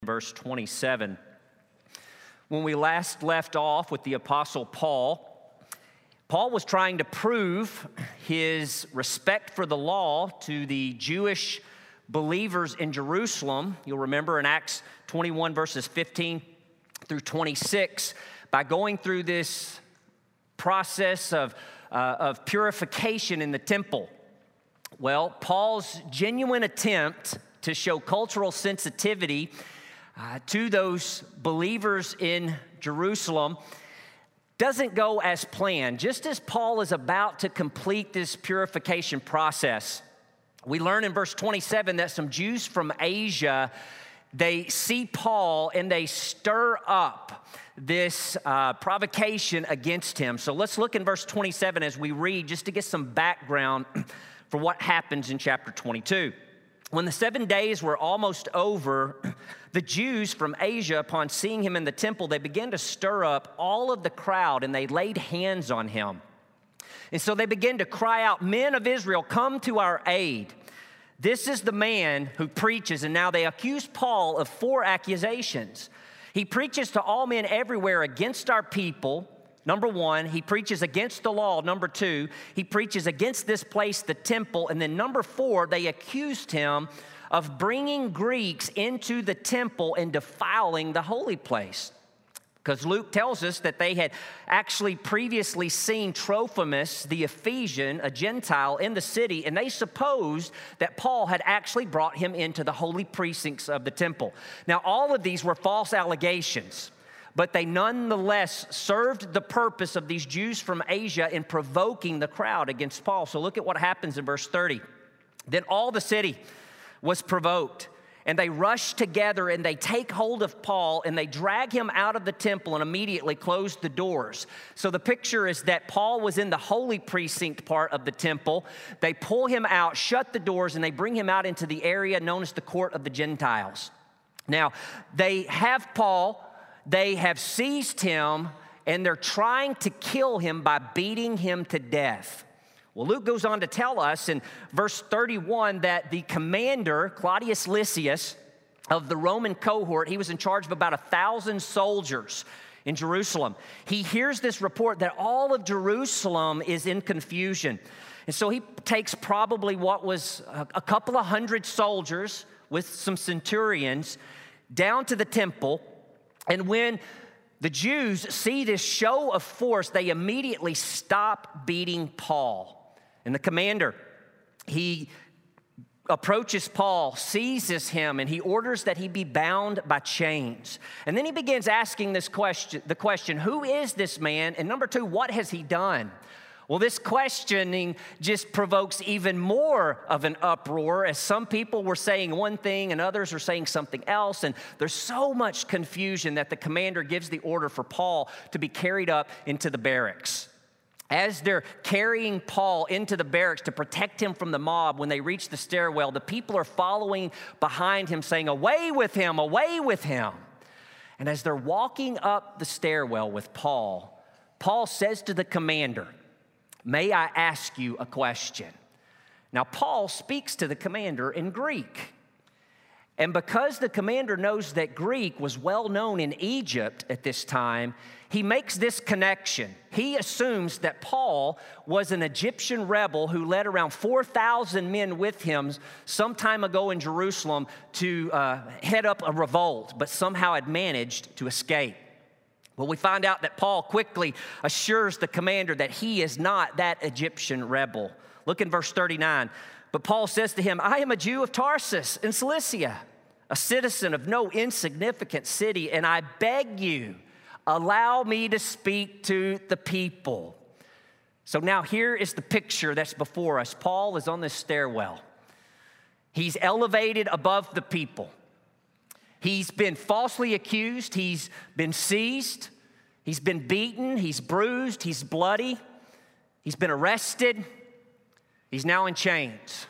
Verse 27. When we last left off with the Apostle Paul was trying to prove his respect for the law to the Jewish believers in Jerusalem. You'll remember in Acts 21, verses 15 through 26, by going through this process of purification in the temple. Well, Paul's genuine attempt to show cultural sensitivity to those believers in Jerusalem doesn't go as planned. Just as Paul is about to complete this purification process, we learn in verse 27 that some Jews from Asia, they see Paul and they stir up this provocation against him. So let's look in verse 27 as we read, just to get some background for what happens in chapter 22. When the 7 days were almost over, the Jews from Asia, upon seeing him in the temple, they began to stir up all of the crowd, and they laid hands on him. And so they began to cry out, "Men of Israel, come to our aid. This is the man who preaches." And now they accuse Paul of 4 accusations. He preaches to all men everywhere against our people. Number 1, he preaches against the law. Number 2, he preaches against this place, the temple. And then number 4, they accused him of bringing Greeks into the temple and defiling the holy place. Because Luke tells us that they had actually previously seen Trophimus, the Ephesian, a Gentile, in the city, and they supposed that Paul had actually brought him into the holy precincts of the temple. Now, all of these were false allegations, but they nonetheless served the purpose of these Jews from Asia in provoking the crowd against Paul. So look at what happens in verse 30. Then all the city was provoked, and they rush together, and they take hold of Paul, and they drag him out of the temple and immediately close the doors. So the picture is that Paul was in the holy precinct part of the temple. They pull him out, shut the doors, and they bring him out into the area known as the court of the Gentiles. Now, they have Paul, they have seized him, and they're trying to kill him by beating him to death. Well, Luke goes on to tell us in verse 31 that the commander, Claudius Lysias, of the Roman cohort, he was in charge of about 1,000 soldiers in Jerusalem. He hears this report that all of Jerusalem is in confusion. And so he takes probably what was a couple of hundred soldiers with some centurions down to the temple. And when the Jews see this show of force, they immediately stop beating Paul. And the commander, he approaches Paul, seizes him, and he orders that he be bound by chains. And then he begins asking the question, who is this man? And number 2, what has he done? Well, this questioning just provokes even more of an uproar, as some people were saying one thing and others are saying something else. And there's so much confusion that the commander gives the order for Paul to be carried up into the barracks. As they're carrying Paul into the barracks to protect him from the mob, when they reach the stairwell, the people are following behind him saying, "Away with him, away with him." And as they're walking up the stairwell with Paul, Paul says to the commander, "May I ask you a question?" Now, Paul speaks to the commander in Greek. And because the commander knows that Greek was well known in Egypt at this time, he makes this connection. He assumes that Paul was an Egyptian rebel who led around 4,000 men with him some time ago in Jerusalem to head up a revolt, but somehow had managed to escape. Well, we find out that Paul quickly assures the commander that he is not that Egyptian rebel. Look in verse 39. But Paul says to him, "I am a Jew of Tarsus in Cilicia, a citizen of no insignificant city, and I beg you, allow me to speak to the people." So now here is the picture that's before us. Paul is on this stairwell. He's elevated above the people. He's been falsely accused. He's been seized. He's been beaten. He's bruised. He's bloody. He's been arrested. He's now in chains.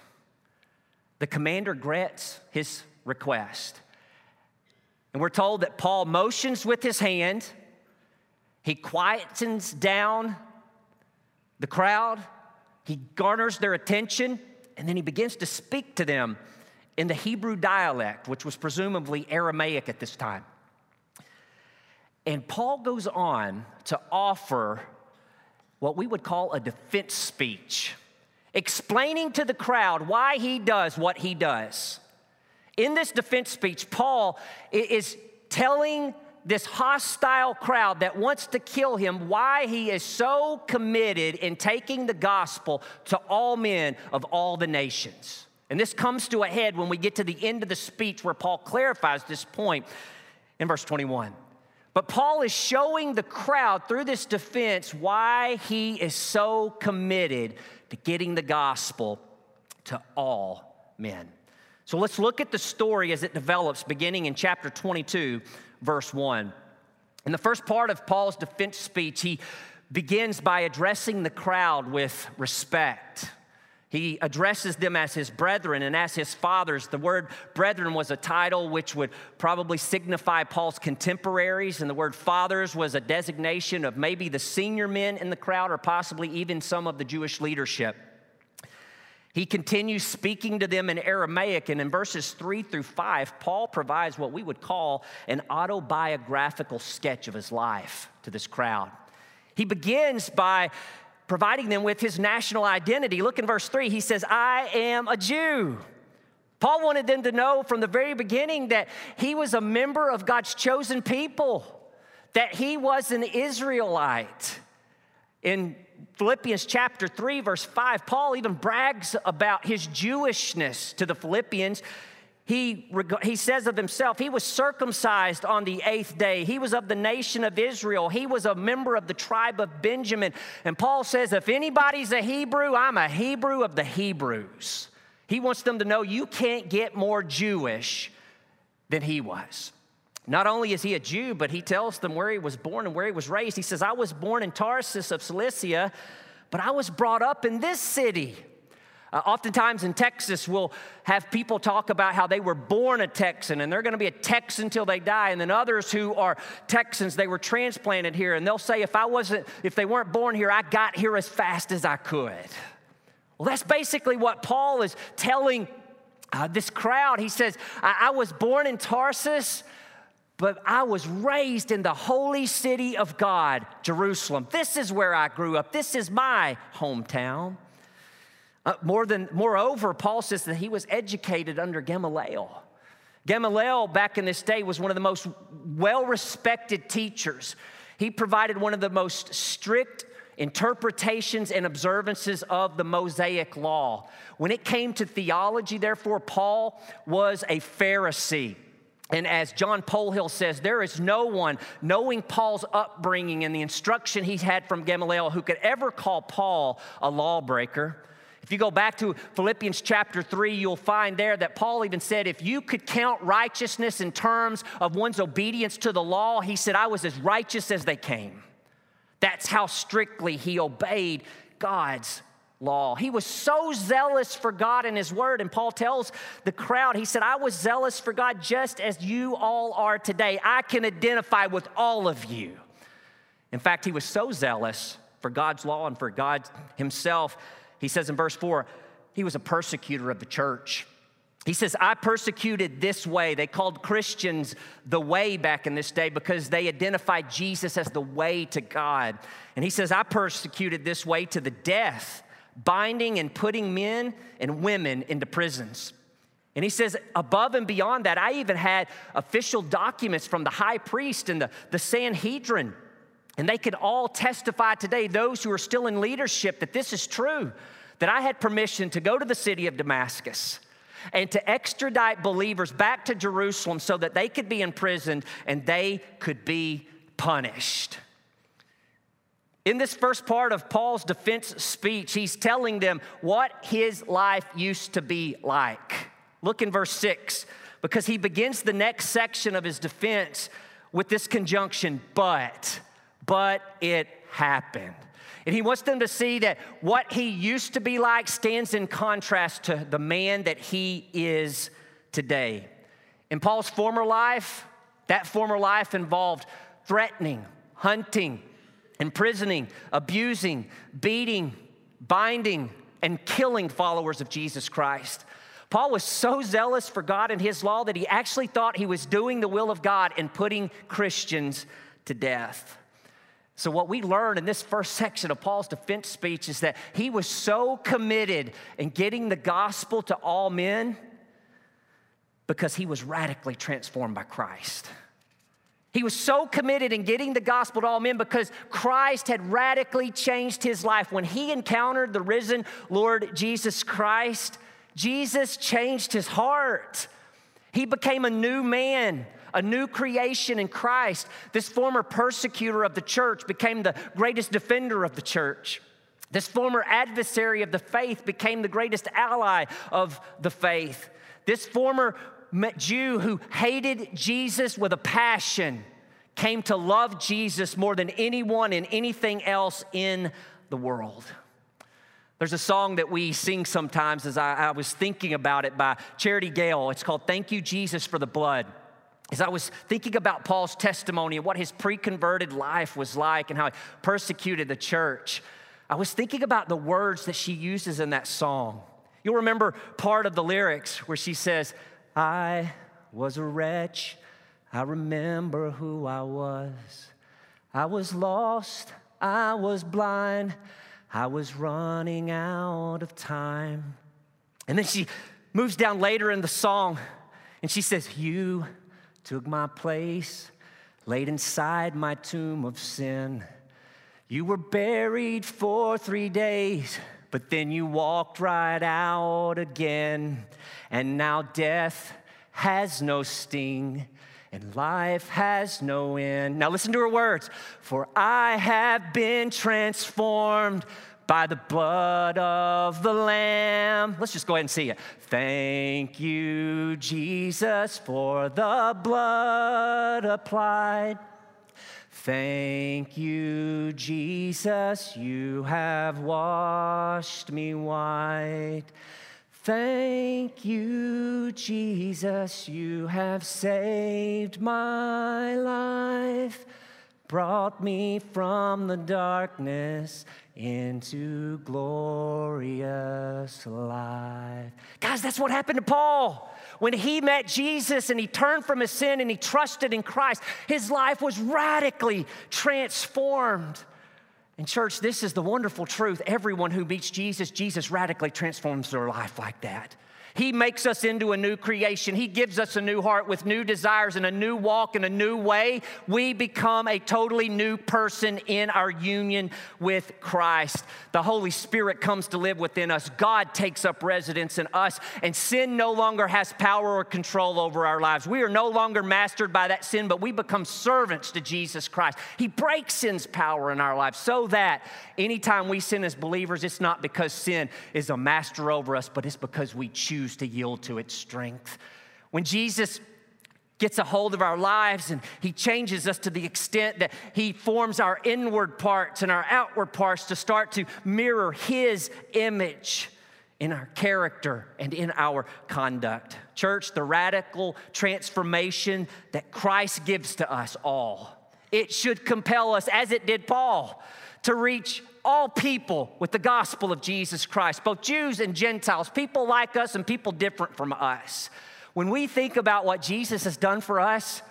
The commander grants his request. And we're told that Paul motions with his hand. He quietens down the crowd. He garners their attention. And then he begins to speak to them in the Hebrew dialect, which was presumably Aramaic at this time. And Paul goes on to offer what we would call a defense speech, explaining to the crowd why he does what he does. In this defense speech, Paul is telling this hostile crowd that wants to kill him why he is so committed in taking the gospel to all men of all the nations. And this comes to a head when we get to the end of the speech where Paul clarifies this point in verse 21. But Paul is showing the crowd through this defense why he is so committed to getting the gospel to all men. So let's look at the story as it develops, beginning in chapter 22, verse 1. In the first part of Paul's defense speech, he begins by addressing the crowd with respect. He addresses them as his brethren and as his fathers. The word brethren was a title which would probably signify Paul's contemporaries, and the word fathers was a designation of maybe the senior men in the crowd or possibly even some of the Jewish leadership. He continues speaking to them in Aramaic, and in verses 3 through 5, Paul provides what we would call an autobiographical sketch of his life to this crowd. He begins by providing them with his national identity. Look in verse 3, he says, I am a Jew. Paul wanted them to know from the very beginning that he was a member of God's chosen people, that he was an Israelite. In Philippians chapter 3, verse 5, Paul even brags about his Jewishness to the Philippians. He says of himself, he was circumcised on the 8th day. He was of the nation of Israel. He was a member of the tribe of Benjamin. And Paul says, if anybody's a Hebrew, I'm a Hebrew of the Hebrews. He wants them to know you can't get more Jewish than he was. Not only is he a Jew, but he tells them where he was born and where he was raised. He says, I was born in Tarsus of Cilicia, but I was brought up in this city. Oftentimes in Texas, we'll have people talk about how they were born a Texan and they're going to be a Texan till they die. And then others who are Texans, they were transplanted here. And they'll say, if they weren't born here, I got here as fast as I could. Well, that's basically what Paul is telling this crowd. He says, I was born in Tarsus, but I was raised in the holy city of God, Jerusalem. This is where I grew up. This is my hometown. Moreover, Paul says that he was educated under Gamaliel. Gamaliel, back in this day, was one of the most well-respected teachers. He provided one of the most strict interpretations and observances of the Mosaic law. When it came to theology, therefore, Paul was a Pharisee. And as John Polhill says, there is no one knowing Paul's upbringing and the instruction he had from Gamaliel who could ever call Paul a lawbreaker. If you go back to Philippians chapter 3, you'll find there that Paul even said, if you could count righteousness in terms of one's obedience to the law, he said, I was as righteous as they came. That's how strictly he obeyed God's law. He was so zealous for God and his word. And Paul tells the crowd, he said, I was zealous for God just as you all are today. I can identify with all of you. In fact, he was so zealous for God's law and for God himself. He says in verse 4, he was a persecutor of the church. He says, I persecuted this way. They called Christians the way back in this day because they identified Jesus as the way to God. And he says, I persecuted this way to the death, binding and putting men and women into prisons. And he says, above and beyond that, I even had official documents from the high priest and the Sanhedrin. And they could all testify today, those who are still in leadership, that this is true, that I had permission to go to the city of Damascus and to extradite believers back to Jerusalem so that they could be imprisoned and they could be punished. In this first part of Paul's defense speech, he's telling them what his life used to be like. Look in verse 6, because he begins the next section of his defense with this conjunction, but it happened. And he wants them to see that what he used to be like stands in contrast to the man that he is today. In Paul's former life, that former life involved threatening, hunting, imprisoning, abusing, beating, binding, and killing followers of Jesus Christ. Paul was so zealous for God and his law that he actually thought he was doing the will of God and putting Christians to death. So what we learn in this first section of Paul's defense speech is that he was so committed in getting the gospel to all men because he was radically transformed by Christ. He was so committed in getting the gospel to all men because Christ had radically changed his life. When he encountered the risen Lord Jesus Christ, Jesus changed his heart. He became a new man, a new creation in Christ. This former persecutor of the church became the greatest defender of the church. This former adversary of the faith became the greatest ally of the faith. This former Jew who hated Jesus with a passion came to love Jesus more than anyone and anything else in the world. There's a song that we sing sometimes as I was thinking about it by Charity Gale. It's called Thank You, Jesus, for the Blood. As I was thinking about Paul's testimony and what his pre-converted life was like and how he persecuted the church, I was thinking about the words that she uses in that song. You'll remember part of the lyrics where she says, I was a wretch, I remember who I was lost, I was blind, I was running out of time. And then she moves down later in the song and she says, you took my place, laid inside my tomb of sin. You were buried for 3 days, but then you walked right out again. And now death has no sting, and life has no end. Now listen to her words. For I have been transformed by the blood of the Lamb. Let's just go ahead and see it. Thank you, Jesus, for the blood applied. Thank you, Jesus, you have washed me white. Thank you, Jesus, you have saved my life, brought me from the darkness into glorious life. Guys, that's what happened to Paul. When he met Jesus and he turned from his sin and he trusted in Christ, his life was radically transformed. And church, this is the wonderful truth. Everyone who meets Jesus, Jesus radically transforms their life like that. He makes us into a new creation. He gives us a new heart with new desires and a new walk and a new way. We become a totally new person in our union with Christ. The Holy Spirit comes to live within us. God takes up residence in us, and sin no longer has power or control over our lives. We are no longer mastered by that sin, but we become servants to Jesus Christ. He breaks sin's power in our lives so that anytime we sin as believers, it's not because sin is a master over us, but it's because we choose to yield to its strength. When Jesus gets a hold of our lives and he changes us to the extent that he forms our inward parts and our outward parts to start to mirror his image in our character and in our conduct. Church, the radical transformation that Christ gives to us all, it should compel us, as it did Paul, to reach all people with the gospel of Jesus Christ, both Jews and Gentiles, people like us and people different from us. When we think about what Jesus has done for us,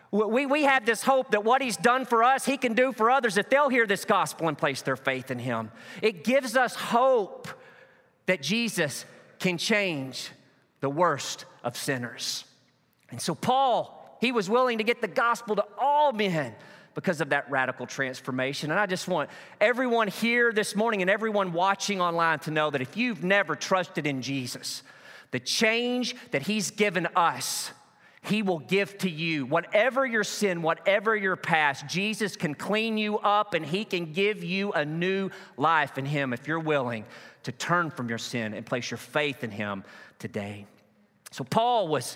we have this hope that what he's done for us, he can do for others if they'll hear this gospel and place their faith in him. It gives us hope that Jesus can change the worst of sinners. And so Paul, he was willing to get the gospel to all men because of that radical transformation. And I just want everyone here this morning and everyone watching online to know that if you've never trusted in Jesus, the change that he's given us, he will give to you. Whatever your sin, whatever your past, Jesus can clean you up and he can give you a new life in him if you're willing to turn from your sin and place your faith in him today. So Paul was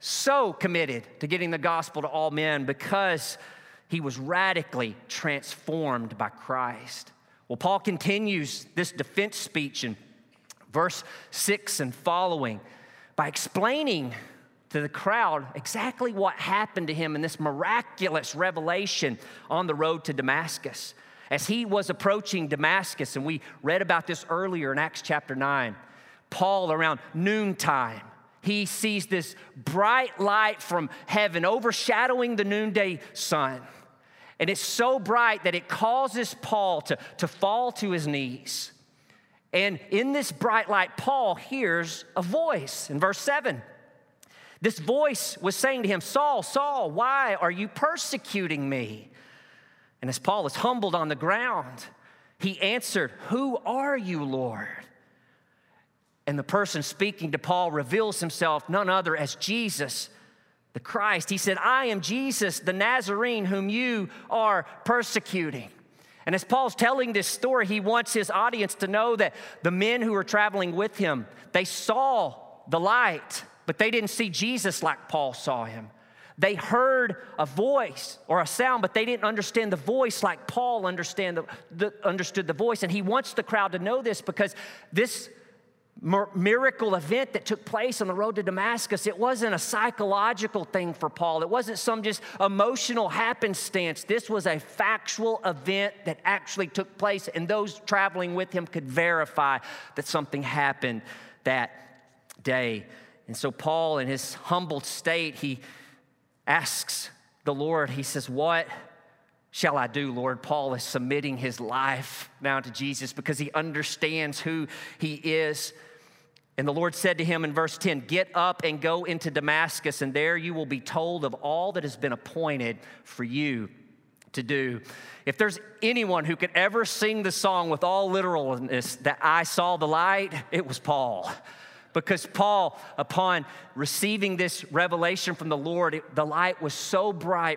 so committed to getting the gospel to all men because he was radically transformed by Christ. Well, Paul continues this defense speech in verse 6 and following by explaining to the crowd exactly what happened to him in this miraculous revelation on the road to Damascus. As he was approaching Damascus, and we read about this earlier in Acts chapter 9, Paul, around noontime, he sees this bright light from heaven overshadowing the noonday sun. And it's so bright that it causes Paul to fall to his knees. And in this bright light, Paul hears a voice in verse 7. This voice was saying to him, Saul, Saul, why are you persecuting me? And as Paul is humbled on the ground, he answered, who are you, Lord? And the person speaking to Paul reveals himself none other as Jesus, the Christ. He said, I am Jesus, the Nazarene, whom you are persecuting. And as Paul's telling this story, he wants his audience to know that the men who were traveling with him, they saw the light, but they didn't see Jesus like Paul saw him. They heard a voice or a sound, but they didn't understand the voice like Paul understood the voice. And he wants the crowd to know this because this miracle event that took place on the road to Damascus, it wasn't a psychological thing for Paul. It wasn't some just emotional happenstance. This was a factual event that actually took place, and those traveling with him could verify that something happened that day. And so Paul, in his humbled state, he asks the Lord, he says, what shall I do, Lord? Paul is submitting his life now to Jesus because he understands who he is. And the Lord said to him in verse 10, get up and go into Damascus, and there you will be told of all that has been appointed for you to do. If there's anyone who could ever sing the song with all literalness that I saw the light, it was Paul. Because Paul, upon receiving this revelation from the Lord, the light was so bright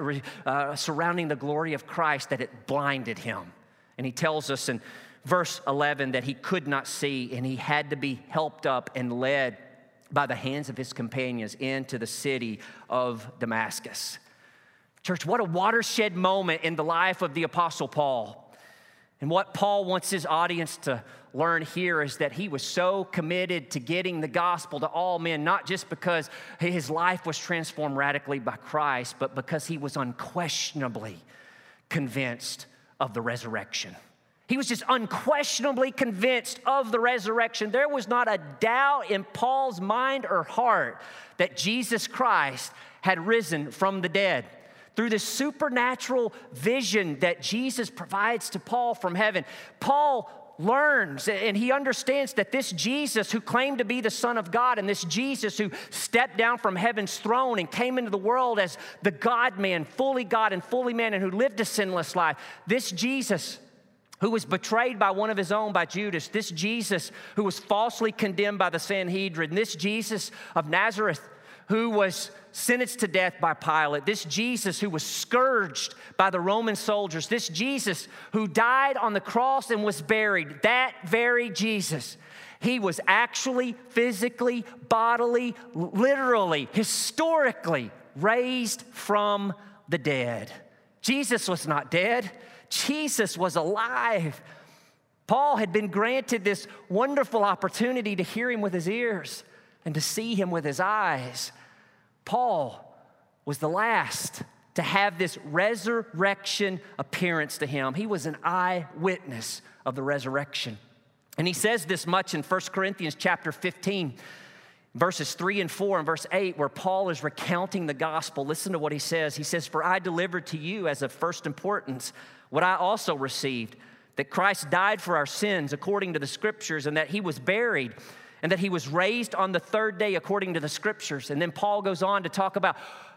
surrounding the glory of Christ that it blinded him. And he tells us in verse 11 that he could not see, and he had to be helped up and led by the hands of his companions into the city of Damascus. Church, what a watershed moment in the life of the Apostle Paul. And what Paul wants his audience to learn here is that he was so committed to getting the gospel to all men, not just because his life was transformed radically by Christ, but because he was unquestionably convinced of the resurrection. He was just unquestionably convinced of the resurrection. There was not a doubt in Paul's mind or heart that Jesus Christ had risen from the dead. Through this supernatural vision that Jesus provides to Paul from heaven, Paul learns and he understands that this Jesus who claimed to be the Son of God, and this Jesus who stepped down from heaven's throne and came into the world as the God-man, fully God and fully man, and who lived a sinless life, this Jesus who was betrayed by one of his own, by Judas, this Jesus who was falsely condemned by the Sanhedrin, this Jesus of Nazareth who was sentenced to death by Pilate, this Jesus who was scourged by the Roman soldiers, this Jesus who died on the cross and was buried, that very Jesus, he was actually, physically, bodily, literally, historically raised from the dead. Jesus was not dead. Jesus was alive. Paul had been granted this wonderful opportunity to hear him with his ears and to see him with his eyes. Paul was the last to have this resurrection appearance to him. He was an eyewitness of the resurrection. And he says this much in 1 Corinthians chapter 15, verses 3 and 4 and verse 8, where Paul is recounting the gospel. Listen to what he says. He says, for I delivered to you as of first importance what I also received, that Christ died for our sins according to the scriptures, and that he was buried, and that he was raised on the third day according to the scriptures. And then Paul goes on to talk about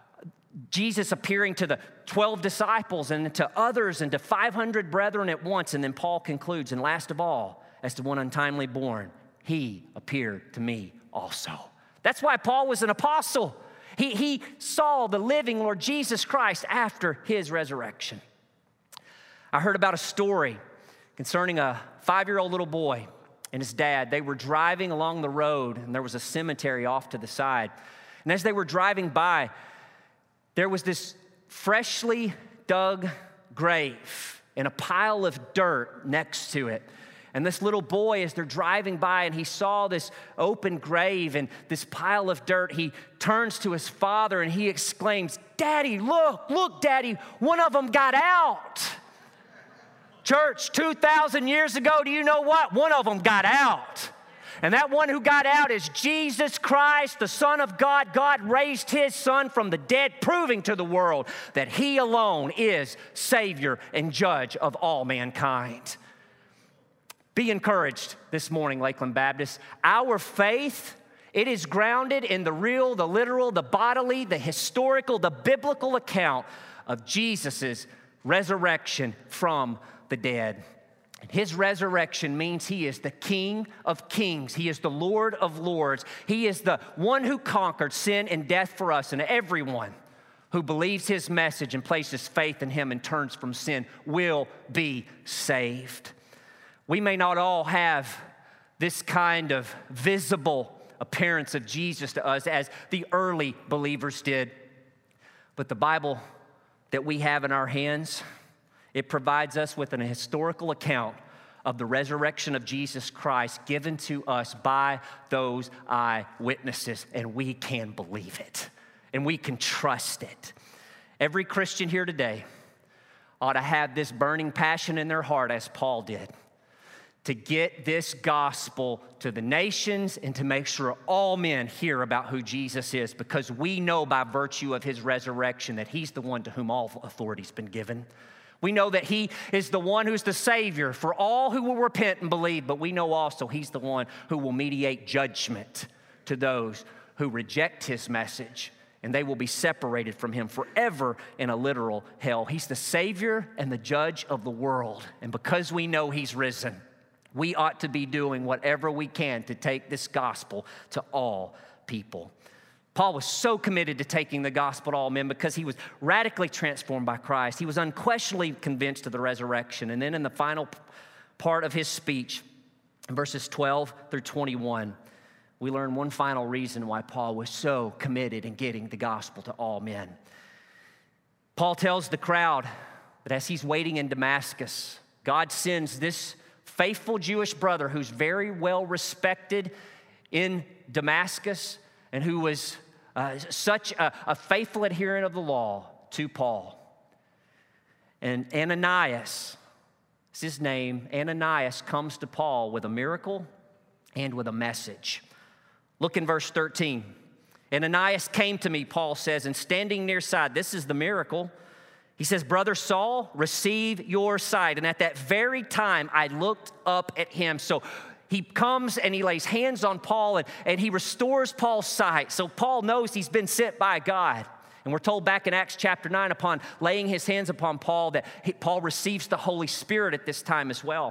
Jesus appearing to the 12 disciples and to others and to 500 brethren at once. And then Paul concludes, and last of all, as to one untimely born, he appeared to me also. That's why Paul was an apostle. He saw the living Lord Jesus Christ after his resurrection. I heard about a story concerning a 5-year-old little boy and his dad. They were driving along the road, and there was a cemetery off to the side. And as they were driving by, there was this freshly dug grave and a pile of dirt next to it. And this little boy, as they're driving by and he saw this open grave and this pile of dirt, he turns to his father and he exclaims, Daddy, look, Daddy, one of them got out. Church, 2,000 years ago, do you know what? One of them got out. And that one who got out is Jesus Christ, the Son of God. God raised his Son from the dead, proving to the world that he alone is Savior and Judge of all mankind. Be encouraged this morning, Lakeland Baptist. Our faith, it is grounded in the real, the literal, the bodily, the historical, the biblical account of Jesus' resurrection from the dead. His resurrection means he is the King of kings. He is the Lord of lords. He is the one who conquered sin and death for us, and everyone who believes his message and places faith in him and turns from sin will be saved. We may not all have this kind of visible appearance of Jesus to us as the early believers did, but the Bible that we have in our hands, it provides us with an historical account of the resurrection of Jesus Christ given to us by those eyewitnesses, and we can believe it, and we can trust it. Every Christian here today ought to have this burning passion in their heart, as Paul did, to get this gospel to the nations and to make sure all men hear about who Jesus is, because we know by virtue of his resurrection that he's the one to whom all authority's been given. We know that he is the one who's the Savior for all who will repent and believe, but we know also he's the one who will mediate judgment to those who reject his message, and they will be separated from him forever in a literal hell. He's the Savior and the Judge of the world, and because we know he's risen, we ought to be doing whatever we can to take this gospel to all people. Paul was so committed to taking the gospel to all men because he was radically transformed by Christ. He was unquestionably convinced of the resurrection. And then in the final part of his speech, in verses 12 through 21, we learn one final reason why Paul was so committed in getting the gospel to all men. Paul tells the crowd that as he's waiting in Damascus, God sends this faithful Jewish brother who's very well respected in Damascus and who was such a faithful adherent of the law to Paul. And Ananias, is his name, Ananias comes to Paul with a miracle and with a message. Look in verse 13. Ananias came to me, Paul says, and standing near side, this is the miracle. He says, Brother Saul, receive your sight. And at that very time, I looked up at him. So he comes and he lays hands on Paul and he restores Paul's sight. So Paul knows he's been sent by God. And we're told back in Acts chapter 9, upon laying his hands upon Paul, that Paul receives the Holy Spirit at this time as well.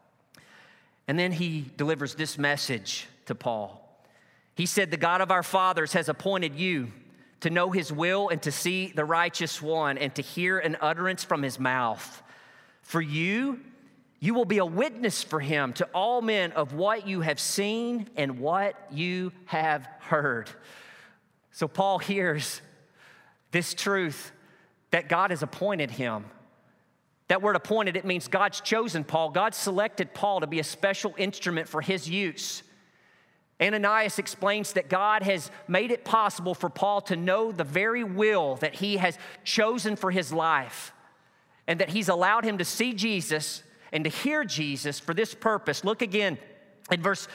And then he delivers this message to Paul. He said, the God of our fathers has appointed you to know his will and to see the righteous one and to hear an utterance from his mouth. For you will be a witness for him to all men of what you have seen and what you have heard. So Paul hears this truth that God has appointed him. That word appointed, it means God's chosen Paul. God selected Paul to be a special instrument for his use. Ananias explains that God has made it possible for Paul to know the very will that he has chosen for his life, and that he's allowed him to see Jesus and to hear Jesus for this purpose. Look again in verse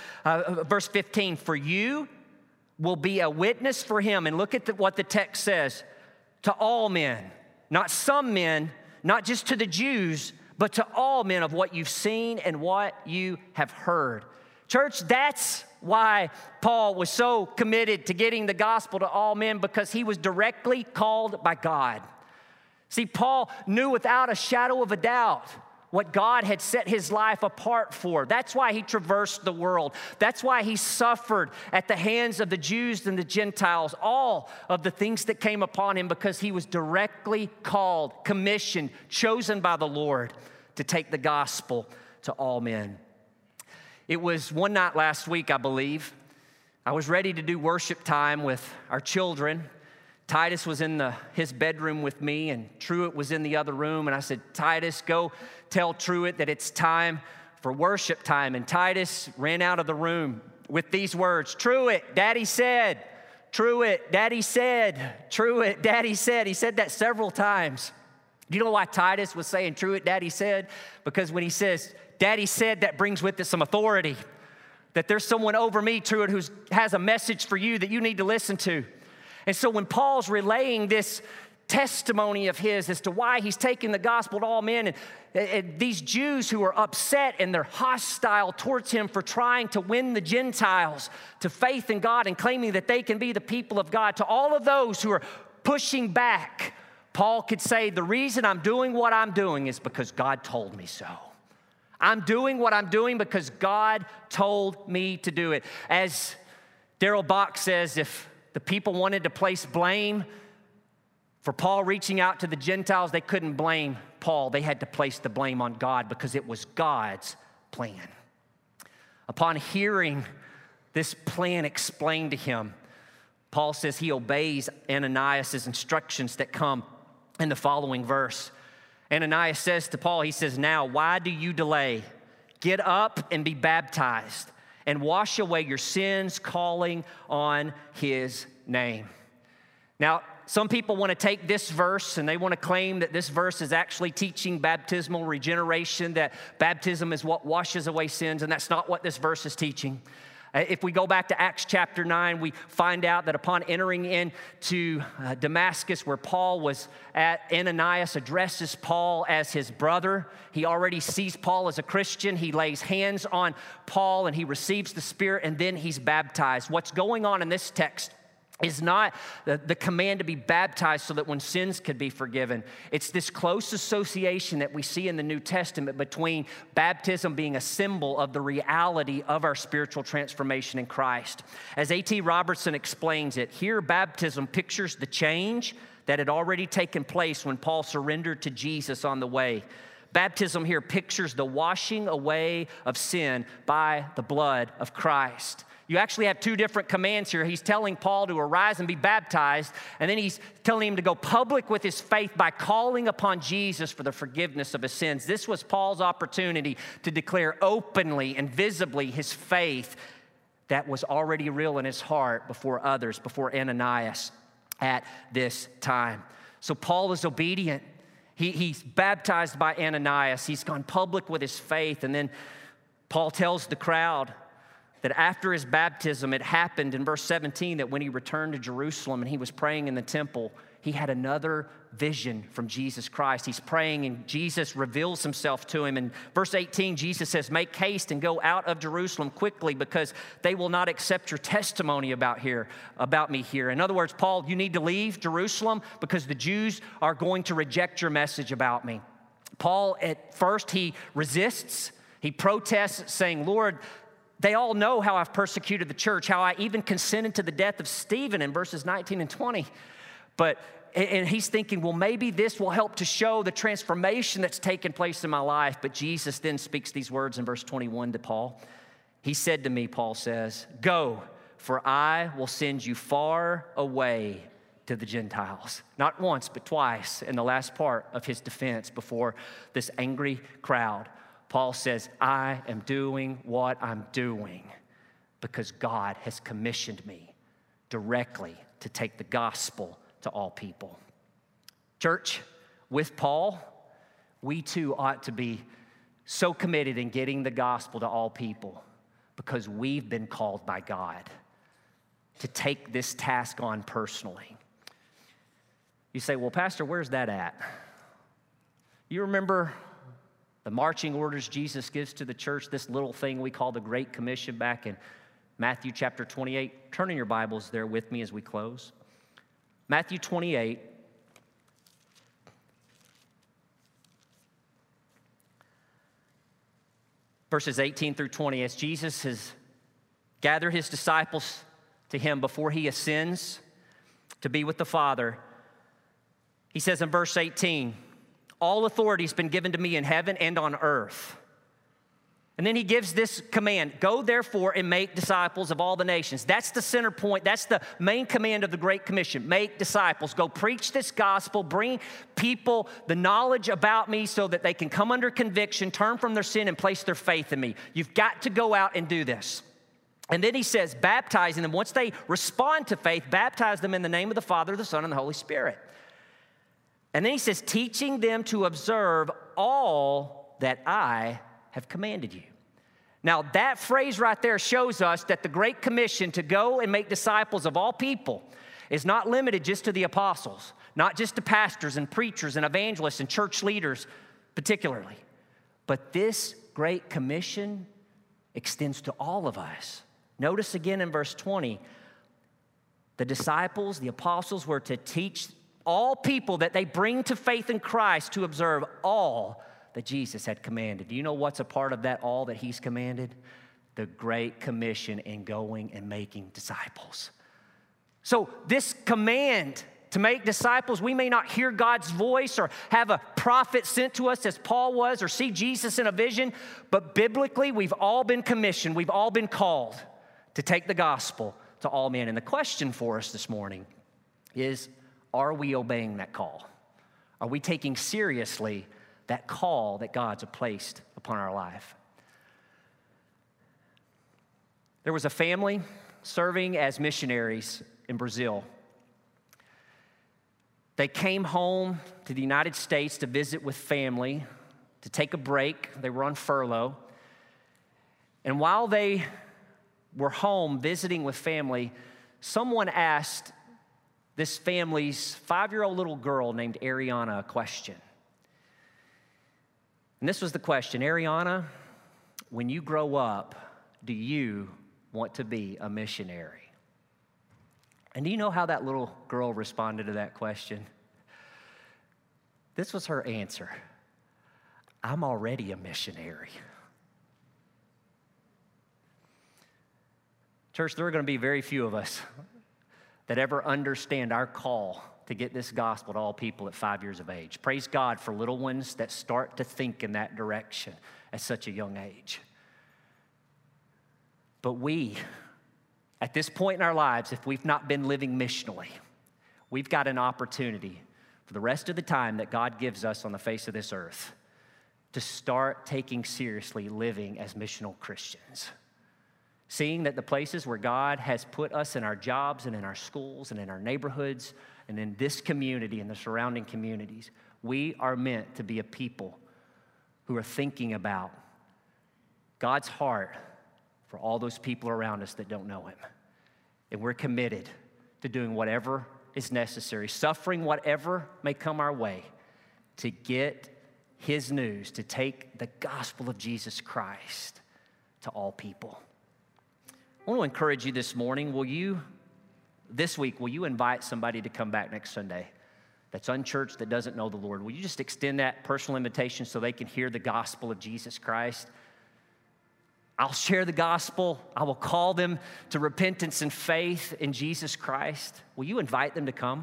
15. For you will be a witness for him. And look at what the text says. To all men, not some men, not just to the Jews, but to all men of what you've seen and what you have heard. Church, that's why Paul was so committed to getting the gospel to all men, because he was directly called by God. See, Paul knew without a shadow of a doubt what God had set his life apart for. That's why he traversed the world. That's why he suffered at the hands of the Jews and the Gentiles, all of the things that came upon him, because he was directly called, commissioned, chosen by the Lord to take the gospel to all men. It was one night last week, I believe. I was ready to do worship time with our children. Titus was in his bedroom with me, and Truett was in the other room. And I said, Titus, go tell Truett that it's time for worship time. And Titus ran out of the room with these words, Truett, Daddy said. Truett, Daddy said. Truett, Daddy said. He said that several times. Do you know why Titus was saying Truett, Daddy said? Because when he says, Daddy said, that brings with it some authority. that there's someone over me, Truett, who has a message for you that you need to listen to. And so when Paul's relaying this testimony of his as to why he's taking the gospel to all men, and these Jews who are upset and they're hostile towards him for trying to win the Gentiles to faith in God and claiming that they can be the people of God, to all of those who are pushing back, Paul could say, the reason I'm doing what I'm doing is because God told me so. I'm doing what I'm doing because God told me to do it. As Darrell Bock says, if the people wanted to place blame for Paul reaching out to the Gentiles, they couldn't blame Paul. They had to place the blame on God because it was God's plan. Upon hearing this plan explained to him, Paul says he obeys Ananias' instructions that come in the following verse. Ananias says to Paul, he says, now, why do you delay? Get up and be baptized and wash away your sins, calling on his name. Now, some people want to take this verse and they want to claim that this verse is actually teaching baptismal regeneration, that baptism is what washes away sins, and that's not what this verse is teaching. If we go back to Acts chapter 9, we find out that upon entering into Damascus, where Paul was at, Ananias addresses Paul as his brother. He already sees Paul as a Christian. He lays hands on Paul and he receives the Spirit, and then he's baptized. What's going on in this text is not the command to be baptized so that when sins could be forgiven. It's this close association that we see in the New Testament between baptism being a symbol of the reality of our spiritual transformation in Christ. As A.T. Robertson explains it, here baptism pictures the change that had already taken place when Paul surrendered to Jesus on the way. Baptism here pictures the washing away of sin by the blood of Christ. You actually have two different commands here. He's telling Paul to arise and be baptized, and then he's telling him to go public with his faith by calling upon Jesus for the forgiveness of his sins. This was Paul's opportunity to declare openly and visibly his faith that was already real in his heart before others, before Ananias at this time. So Paul is obedient. He's baptized by Ananias. He's gone public with his faith, and then Paul tells the crowd that after his baptism, it happened in verse 17 that when he returned to Jerusalem and he was praying in the temple, he had another vision from Jesus Christ. He's praying and Jesus reveals himself to him. In verse 18, Jesus says, make haste and go out of Jerusalem quickly because they will not accept your testimony about me here. In other words, Paul, you need to leave Jerusalem because the Jews are going to reject your message about me. Paul, at first, he resists. He protests saying, Lord, they all know how I've persecuted the church, how I even consented to the death of Stephen in verses 19 and 20. And he's thinking, well, maybe this will help to show the transformation that's taken place in my life. But Jesus then speaks these words in verse 21 to Paul. He said to me, Paul says, go, for I will send you far away to the Gentiles. Not once, but twice in the last part of his defense before this angry crowd. Paul says, I am doing what I'm doing because God has commissioned me directly to take the gospel to all people. Church, with Paul, we too ought to be so committed in getting the gospel to all people because we've been called by God to take this task on personally. You say, well, Pastor, where's that at? You remember the marching orders Jesus gives to the church, this little thing we call the Great Commission back in Matthew chapter 28. Turn in your Bibles there with me as we close. Matthew 28. Verses 18 through 20. As Jesus has gathered his disciples to him before he ascends to be with the Father, he says in verse 18, all authority has been given to me in heaven and on earth. And then he gives this command, go therefore and make disciples of all the nations. That's the center point. That's the main command of the Great Commission. Make disciples. Go preach this gospel. Bring people the knowledge about me so that they can come under conviction, turn from their sin, and place their faith in me. You've got to go out and do this. And then he says, baptizing them. Once they respond to faith, baptize them in the name of the Father, the Son, and the Holy Spirit. And then he says, teaching them to observe all that I have commanded you. Now, that phrase right there shows us that the Great Commission to go and make disciples of all people is not limited just to the apostles, not just to pastors and preachers and evangelists and church leaders particularly. But this Great Commission extends to all of us. Notice again in verse 20, the disciples, the apostles were to teach all people that they bring to faith in Christ to observe all that Jesus had commanded. Do you know what's a part of that all that he's commanded? The Great Commission in going and making disciples. So this command to make disciples, we may not hear God's voice or have a prophet sent to us as Paul was or see Jesus in a vision, but biblically we've all been commissioned, we've all been called to take the gospel to all men. And the question for us this morning is, are we obeying that call? Are we taking seriously that call that God's placed upon our life? There was a family serving as missionaries in Brazil. They came home to the United States to visit with family, to take a break. They were on furlough. And while they were home visiting with family, someone asked this family's 5-year-old little girl named Ariana a question. And this was the question: Ariana, when you grow up, do you want to be a missionary? And do you know how that little girl responded to that question? This was her answer: I'm already a missionary. Church, there are going to be very few of us that ever understand our call to get this gospel to all people at 5 years of age. Praise God for little ones that start to think in that direction at such a young age. But we, at this point in our lives, if we've not been living missionally, we've got an opportunity for the rest of the time that God gives us on the face of this earth to start taking seriously living as missional Christians. Seeing that the places where God has put us in our jobs and in our schools and in our neighborhoods and in this community and the surrounding communities, we are meant to be a people who are thinking about God's heart for all those people around us that don't know him. And we're committed to doing whatever is necessary, suffering whatever may come our way, to get his news, to take the gospel of Jesus Christ to all people. I want to encourage you this morning, this week, will you invite somebody to come back next Sunday that's unchurched, that doesn't know the Lord? Will you just extend that personal invitation so they can hear the gospel of Jesus Christ? I'll share the gospel. I will call them to repentance and faith in Jesus Christ. Will you invite them to come?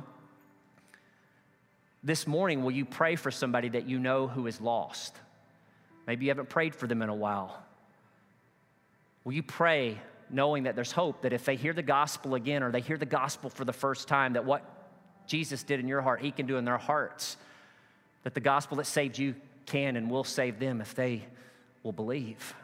This morning, will you pray for somebody that you know who is lost? Maybe you haven't prayed for them in a while. Will you pray knowing that there's hope, that if they hear the gospel again or they hear the gospel for the first time, that what Jesus did in your heart, he can do in their hearts, that the gospel that saved you can and will save them if they will believe.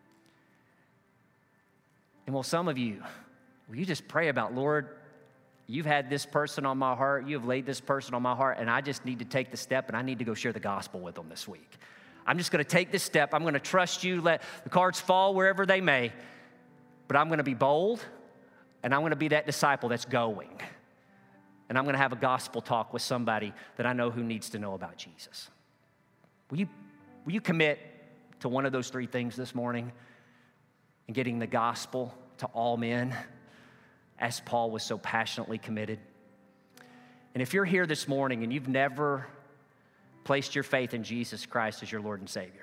And will some of you, will you just pray about, Lord, you've had this person on my heart, you have laid this person on my heart, and I just need to take the step and I need to go share the gospel with them this week. I'm just going to take this step. I'm going to trust you, let the cards fall wherever they may, but I'm going to be bold, and I'm going to be that disciple that's going. And I'm going to have a gospel talk with somebody that I know who needs to know about Jesus. Will you commit to one of those three things this morning and getting the gospel to all men, as Paul was so passionately committed? And if you're here this morning and you've never placed your faith in Jesus Christ as your Lord and Savior,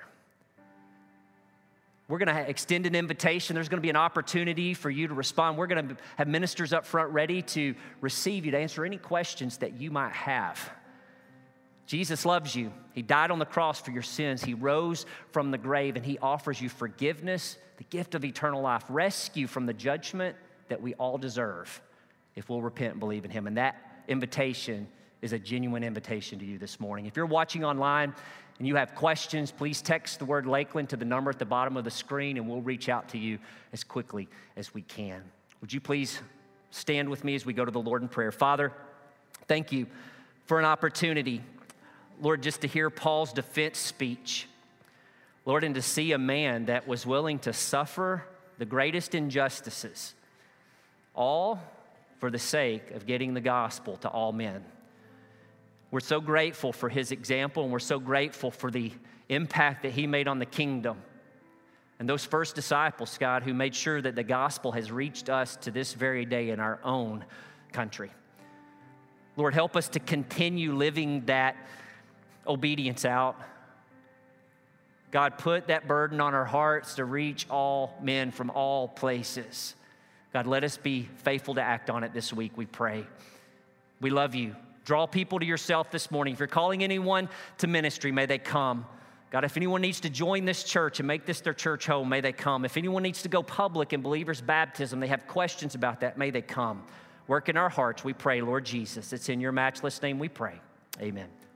we're going to extend an invitation. There's going to be an opportunity for you to respond. We're going to have ministers up front ready to receive you, to answer any questions that you might have. Jesus loves you. He died on the cross for your sins. He rose from the grave, and he offers you forgiveness, the gift of eternal life, rescue from the judgment that we all deserve if we'll repent and believe in him. And that invitation is a genuine invitation to you this morning. If you're watching online and you have questions, please text the word Lakeland to the number at the bottom of the screen, and we'll reach out to you as quickly as we can. Would you please stand with me as we go to the Lord in prayer? Father, thank you for an opportunity, Lord, just to hear Paul's defense speech. Lord, and to see a man that was willing to suffer the greatest injustices, all for the sake of getting the gospel to all men. We're so grateful for his example, and we're so grateful for the impact that he made on the kingdom. And those first disciples, God, who made sure that the gospel has reached us to this very day in our own country. Lord, help us to continue living that obedience out. God, put that burden on our hearts to reach all men from all places. God, let us be faithful to act on it this week, we pray. We love you. Draw people to yourself this morning. If you're calling anyone to ministry, may they come. God, if anyone needs to join this church and make this their church home, may they come. If anyone needs to go public in believers' baptism, they have questions about that, may they come. Work in our hearts, we pray, Lord Jesus. It's in your matchless name we pray. Amen.